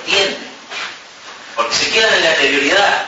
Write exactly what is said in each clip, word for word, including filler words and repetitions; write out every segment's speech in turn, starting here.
entienden, porque se quedan en la interioridad.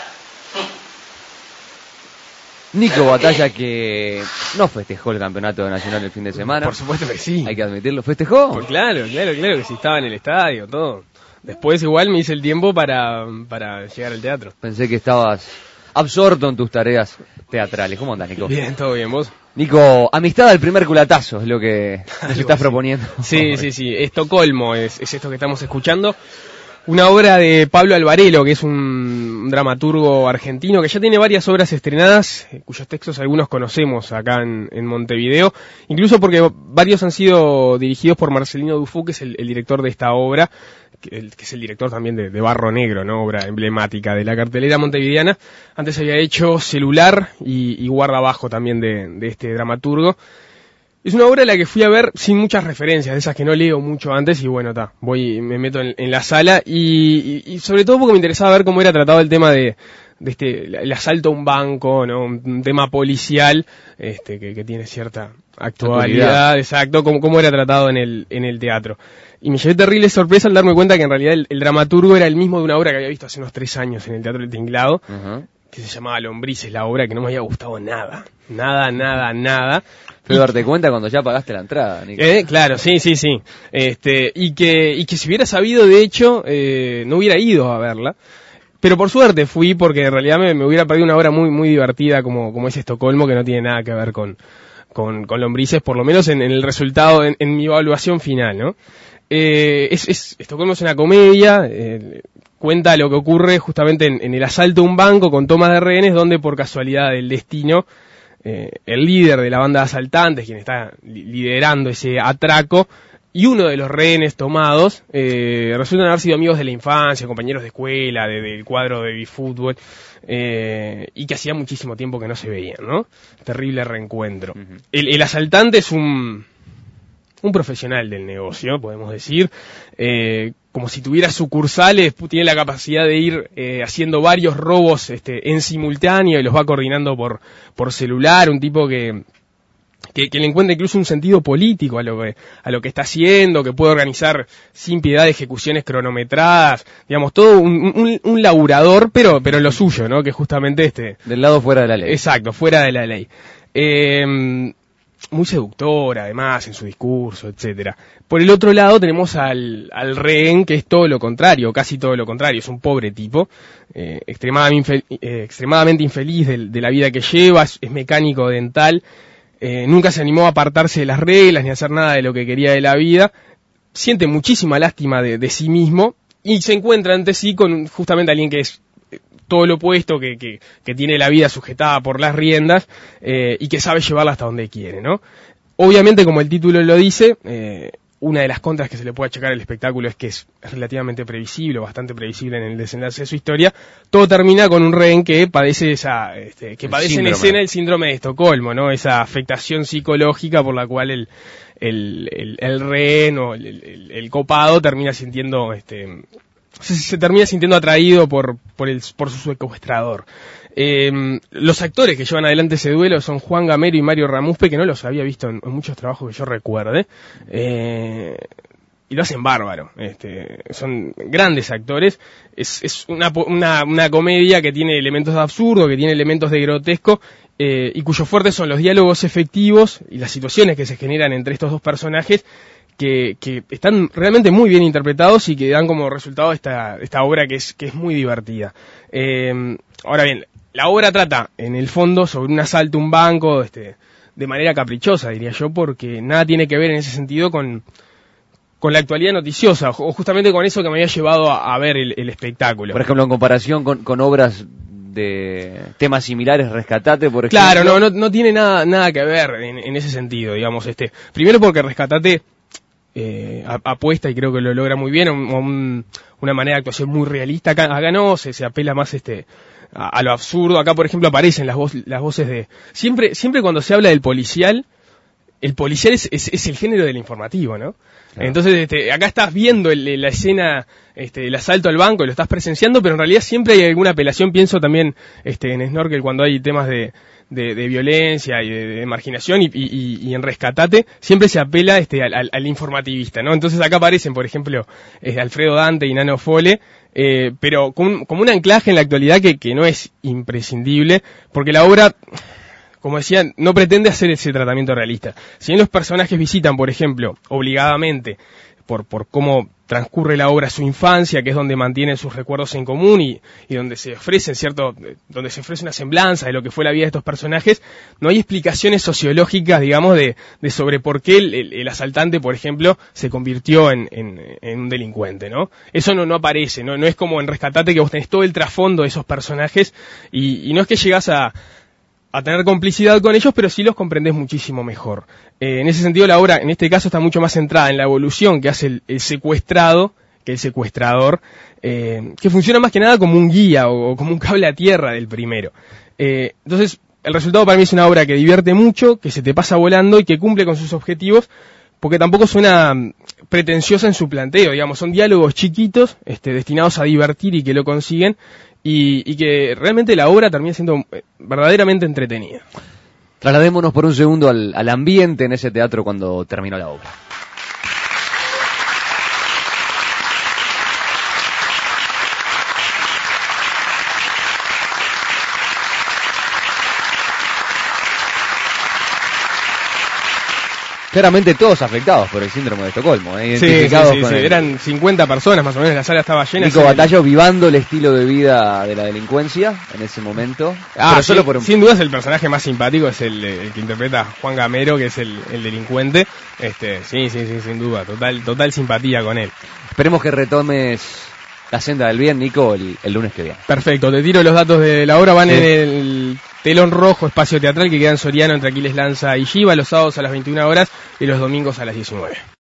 Nico Batalla, que no festejó el campeonato nacional el fin de semana. Por supuesto que sí. Hay que admitirlo. ¿Festejó? Pues claro, claro, claro que sí, estaba en el estadio, todo. Después igual me hice el tiempo para, para llegar al teatro. Pensé que estabas absorto en tus tareas teatrales. ¿Cómo andás, Nico? Bien, todo bien, ¿vos? Nico, amistad al primer culatazo es lo que nos estás así. proponiendo. Sí, sí, sí. Estocolmo es, es esto que estamos escuchando. Una obra de Pablo Alvarelo, que es un dramaturgo argentino que ya tiene varias obras estrenadas, eh, cuyos textos algunos conocemos acá en, en Montevideo, incluso porque varios han sido dirigidos por Marcelino Dufo, que es el, el director de esta obra, que, el, que es el director también de, de Barro Negro, ¿no? Obra emblemática de la cartelera montevideana. Antes había hecho Celular y, y Guardabajo también de, de este dramaturgo. Es una obra a la que fui a ver sin muchas referencias, de esas que no leo mucho antes, y bueno, ta, voy, me meto en, en la sala, y, y, y sobre todo porque me interesaba ver cómo era tratado el tema de, de este, el asalto a un banco, ¿no? Un tema policial, este, que, que tiene cierta actualidad, actualidad. Exacto, cómo, cómo era tratado en el, en el teatro. Y me llevé terrible sorpresa al darme cuenta que en realidad el, el dramaturgo era el mismo de una obra que había visto hace unos tres años en el Teatro del Tinglado, uh-huh. que se llamaba Lombrices, la obra que no me había gustado nada, nada, nada, nada. Pero darte cuenta cuando ya pagaste la entrada, Nico. Eh, claro, sí, sí, sí. Este, y que, y que si hubiera sabido, de hecho, eh, no hubiera ido a verla. Pero por suerte fui, porque en realidad me, me hubiera perdido una obra muy, muy divertida como, como es Estocolmo, que no tiene nada que ver con, con, con Lombrices, por lo menos en, en el resultado, en, en mi evaluación final, ¿no? Eh, es, es, Estocolmo es una comedia, eh, cuenta lo que ocurre justamente en, en el asalto a un banco con tomas de rehenes, donde por casualidad del destino, Eh, el líder de la banda de asaltantes, quien está li- liderando ese atraco, y uno de los rehenes tomados, eh, resultan haber sido amigos de la infancia, compañeros de escuela, de, del cuadro de bifútbol, eh, y que hacía muchísimo tiempo que no se veían, ¿no? Terrible reencuentro. Uh-huh. El, el asaltante es un, un profesional del negocio, podemos decir, eh, como si tuviera sucursales, tiene la capacidad de ir eh, haciendo varios robos este, en simultáneo y los va coordinando por, por celular, un tipo que, que, que le encuentra incluso un sentido político a lo que, a lo que está haciendo, que puede organizar sin piedad ejecuciones cronometradas, digamos, todo un, un, un laburador, pero, pero lo suyo, ¿no? Que justamente este... Del lado fuera de la ley. Exacto, fuera de la ley. Eh, muy seductor, además, en su discurso, etcétera. Por el otro lado tenemos al, al rehén, que es todo lo contrario, casi todo lo contrario, es un pobre tipo, eh, extremadamente, infel- eh, extremadamente infeliz de, de la vida que lleva, es, es mecánico dental, eh, nunca se animó a apartarse de las reglas ni a hacer nada de lo que quería de la vida, siente muchísima lástima de, de sí mismo y se encuentra ante sí con justamente alguien que es todo lo opuesto, que, que, que tiene la vida sujetada por las riendas eh, y que sabe llevarla hasta donde quiere, ¿no? Obviamente, como el título lo dice, eh, una de las contras que se le puede achacar al espectáculo es que es relativamente previsible, bastante previsible en el desenlace de su historia. Todo termina con un rehén que padece esa, este, que padece en escena el síndrome de Estocolmo, ¿no? Esa afectación psicológica por la cual el, el, el, el rehén o el, el, el copado termina sintiendo, este, se, se termina sintiendo atraído por, por el, por su secuestrador. Eh, los actores que llevan adelante ese duelo son Juan Gamero y Mario Ramuspe, que no los había visto en, en muchos trabajos que yo recuerde, eh, y lo hacen bárbaro. Este, son grandes actores. Es, es una, una, una comedia que tiene elementos de absurdo, que tiene elementos de grotesco, eh, y cuyos fuertes son los diálogos efectivos y las situaciones que se generan entre estos dos personajes, que, que están realmente muy bien interpretados y que dan como resultado esta, esta obra que es, que es muy divertida. Eh, ahora bien, la obra trata, en el fondo, sobre un asalto a un banco, este, de manera caprichosa, diría yo, porque nada tiene que ver en ese sentido con, con la actualidad noticiosa, o justamente con eso que me había llevado a, a ver el, el espectáculo. Por ejemplo, en comparación con, con obras de temas similares, Rescatate, por ejemplo. Claro, no, no, no tiene nada, nada que ver en, en ese sentido, digamos. este Primero porque Rescatate eh, apuesta, y creo que lo logra muy bien, a un, un, una manera de actuación muy realista. Acá, acá no, se, se apela más este a, a lo absurdo. Acá, por ejemplo, aparecen las, voz, las voces de... Siempre siempre cuando se habla del policial, el policial es, es, es el género del informativo, ¿no? Claro. Entonces, este, acá estás viendo el, la escena, este, el asalto al banco, y lo estás presenciando, pero en realidad siempre hay alguna apelación. Pienso también este, en Snorkel, cuando hay temas de, de, de violencia y de, de marginación y, y, y en Rescatate siempre se apela este al, al, al informativista, ¿no? Entonces acá aparecen, por ejemplo, eh, Alfredo Dante y Nano Fole, eh, pero con, como un anclaje en la actualidad que, que no es imprescindible, porque la obra, como decía, no pretende hacer ese tratamiento realista. Si bien los personajes visitan, por ejemplo, obligadamente, por, por cómo transcurre la obra su infancia, que es donde mantienen sus recuerdos en común y, y donde se ofrecen, cierto, donde se ofrece una semblanza de lo que fue la vida de estos personajes, no hay explicaciones sociológicas, digamos, de, de sobre por qué el, el, el asaltante, por ejemplo, se convirtió en, en, en un delincuente, ¿no? Eso no, no aparece, ¿no? No es como en Rescatate que vos tenés todo el trasfondo de esos personajes y, y no es que llegás a a tener complicidad con ellos, pero sí los comprendés muchísimo mejor. Eh, en ese sentido, la obra, en este caso, está mucho más centrada en la evolución que hace el, el secuestrado que el secuestrador, eh, que funciona más que nada como un guía o, o como un cable a tierra del primero. Eh, entonces, el resultado para mí es una obra que divierte mucho, que se te pasa volando y que cumple con sus objetivos, porque tampoco suena pretenciosa en su planteo, digamos, son diálogos chiquitos, este, destinados a divertir y que lo consiguen, Y, y que realmente la obra termina siendo verdaderamente entretenida. Trasladémonos por un segundo al, al ambiente en ese teatro cuando terminó la obra. Claramente todos afectados por el síndrome de Estocolmo, ¿eh? Identificados sí, sí, sí, con sí. el... Eran cincuenta personas más o menos, la sala estaba llena. Nico Batallo vivando el estilo de vida de la delincuencia en ese momento. Ah, pero solo sí, por un... sin duda es el personaje más simpático, es el, el que interpreta Juan Gamero, que es el, el delincuente. Este, sí, sí, sí, sin duda, total, total simpatía con él. Esperemos que retomes la senda del bien, Nico, el, el lunes que viene. Perfecto, te tiro los datos de la obra, van sí. en el Telón Rojo, espacio teatral que queda en Soriano entre Aquiles Lanza y Giva, los sábados a las veintiuna horas y los domingos a las diecinueve.